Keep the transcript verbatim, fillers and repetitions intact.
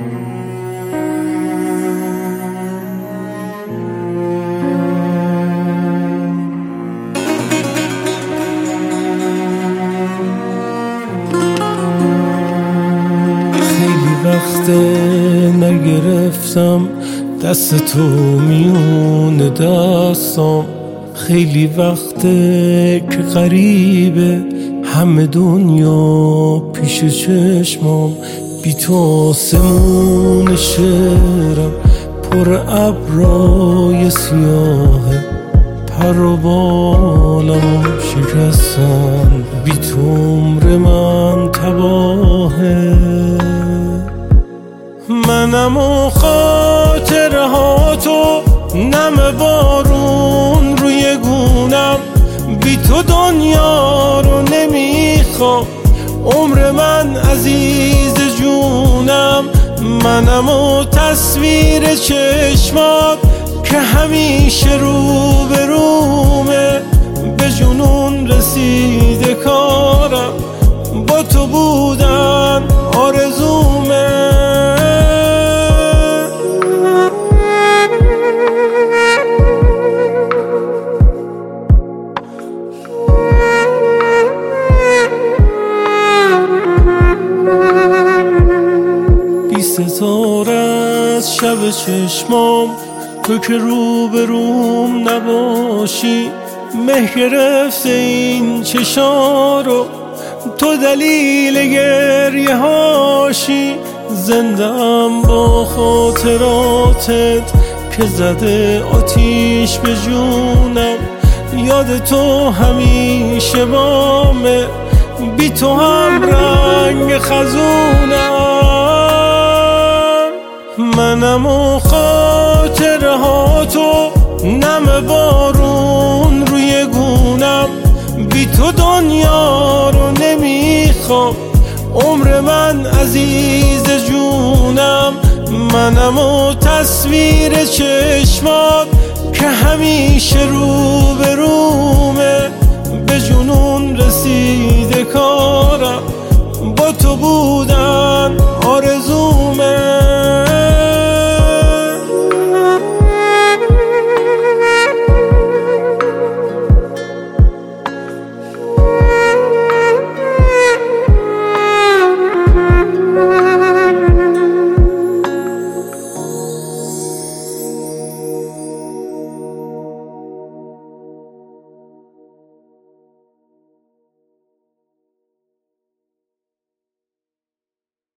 وقت نگرفتم دست تو میون دستم، خیلی وقته که غریبه همه دنیا پیش چشمام، بی تو آسمون شهرم پر ابرای سیاهه، پر و بالم شکستن، بی تو عمر من تباهه. منم و خاطره ها تو، نم بارون روی گونم، بی تو دنیا رو نمیخوام، عمر من عزیز جونم. منم و تصویر چشمات که همیشه رو به رومه، به جنون رسیده کارم، با تو بودن آرزومه. بی ستاره از شب چشمام، تو که رو به روم نباشی، مه گرفته این چشا رو، تو دلیل گریه هاشی. زندم با خاطراتت که زده آتیش به جونم، یاد تو همیشه بامه، بی تو هم رنگ خزونم. منم و خاطره ها تو، نم بارون روی گونم، بی تو دنیا رو نمیخوام، عمر من عزیز جونم. منم و تصویر چشمات که همیشه رو به رومه، به جنون رسیده کارم، با تو بودم